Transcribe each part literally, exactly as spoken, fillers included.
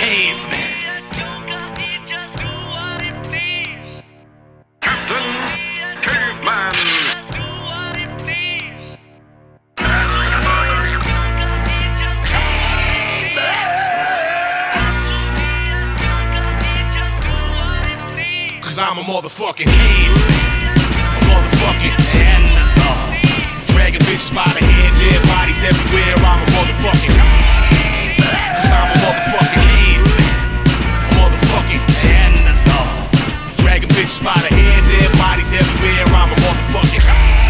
caveman. Captain Caveman. Cause I'm a motherfucking caveman. A motherfucking Neanderthal. Dragging bitch by the head, dead bodies everywhere. I'm a motherfucking. Cause I'm a motherfucking caveman. A motherfucking Neanderthal. Dragging bitch by the head, dead bodies everywhere. I'm a motherfucking.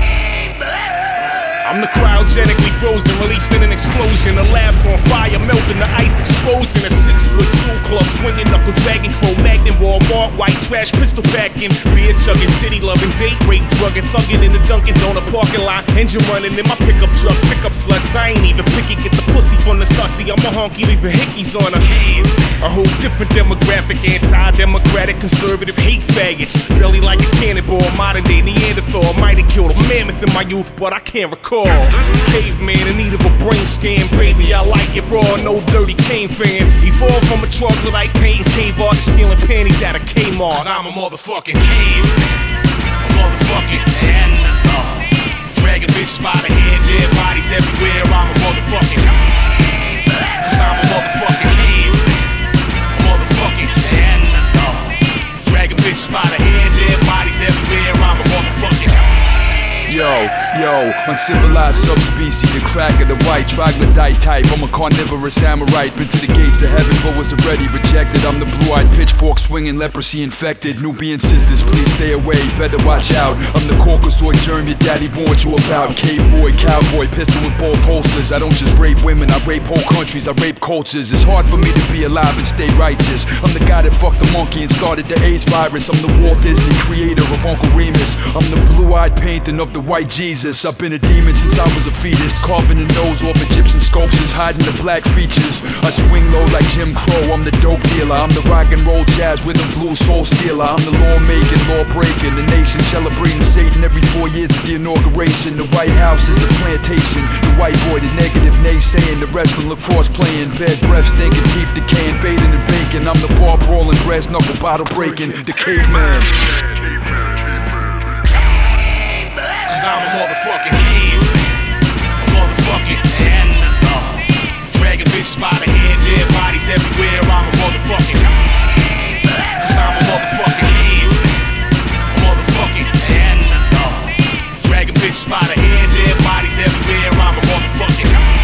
I'm the cryogenically frozen, released in an explosion. The lab's on fire, melting the ice, exposing a six foot two club, swinging knuckle dragging, Cro-Magnon, Walmart, white trash, pistol packing, beer chugging, titty loving, date rape, drugging, thugging in the Dunkin' Donut parking lot, engine running in my pickup truck, pickup sluts. I ain't even picky, get the pussy from the sussy. I'm a honky, leaving hickeys on a cave. A whole different demographic, anti-democratic, conservative, hate faggots. Barely like a cannonball, modern day Neanderthal. Might have killed a mammoth in my youth, but I can't recall. Caveman in need of a brain scan, baby, I like it raw, no dirty cane fan. Evolved from a troglodyte painting cave artist, stealing panties out of Kmart. Cause I'm a motherfucking caveman, a motherfucking Neanderthal. Dragging bitch by the head, dead bodies everywhere. I'm a motherfucking. Cause I'm a motherfucking caveman, a motherfucking Neanderthal. Dragging bitch by the head, dead bodies everywhere. I'm a motherfucking. Yo, yo, uncivilized subspecies, the crack of the white troglodyte type. I'm a carnivorous Amorite, been to the gates of heaven but was already rejected. I'm the blue-eyed pitchfork swinging, leprosy infected. Nubian sisters, please stay away, better watch out. I'm the Caucasoid germ your daddy warned you about. Cave boy, cowboy, pistol in both holsters. I don't just rape women, I rape whole countries, I rape cultures. It's hard for me to be alive and stay righteous. I'm the guy that fucked the monkey and started the AIDS virus. I'm the Walt Disney creator of Uncle Remus. I'm the blue-eyed painting of the white Jesus. I've been a demon since I was a fetus, carving the nose off Egyptian sculptures, hiding the black features. I swing low like Jim Crow, I'm the dope dealer. I'm the rock and roll jazz rhythm blues soul stealer. I'm the law making, law breaking, the nation celebrating Satan every four years at the inauguration. The White House is the plantation, the white boy, the negative naysaying, the wrestling lacrosse playing, bed breath stinking, teeth decaying, bathing in bacon. I'm the bar brawling, brass knuckle bottle breaking, the caveman. Cause I'm a motherfucking caveman, a motherfucking Neanderthal. Dragging bitch by the head, dead bodies everywhere. I'm a motherfucking. Cause I'm a motherfucking caveman, a motherfucking Neanderthal. Dragging bitch by the head, dead bodies everywhere. I'm a motherfucking.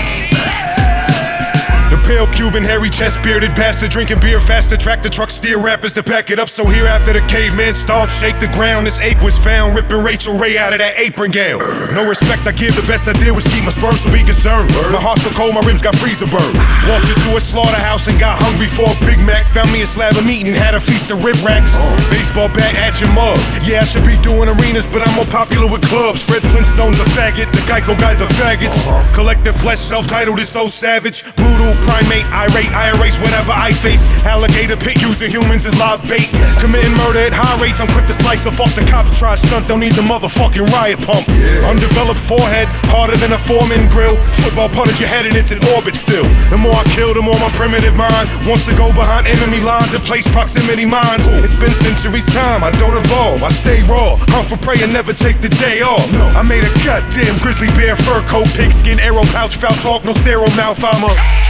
The pale Cuban, hairy chest, bearded bastard, drinking beer faster, tractor truck, steer rappers to pack it up. So here after the caveman stomp, shake the ground, this ape was found, ripping Rachel Ray out of that apron gown. No respect I give, the best I did was keep my sperms to be concerned. My heart's so cold, my rims got freezer burn. Walked into a slaughterhouse and got hungry for a Big Mac. Found me a slab of meat and had a feast of rib racks. Baseball bat at your mug. Yeah, I should be doing arenas, but I'm more popular with clubs. Fred Flintstone's a faggot, the Geico guys are faggots. Collective flesh, self-titled is so savage. Brutal, primate, irate, I erase whatever I face. Alligator pit using humans as live bait. Committing murder at high rates, I'm quick to slice off. Off the cops try stunt, don't need the motherfucking riot pump. Undeveloped forehead, harder than a foreman grill. Football punted your head and it's in orbit still. The more I kill, the more my primitive mind wants to go behind enemy lines and place proximity mines. It's been centuries time, I don't evolve, I stay raw. Hunt for prey and never take the day off. I made a goddamn grizzly bear fur coat, pigskin, arrow pouch, foul talk, no sterile mouth. I'm a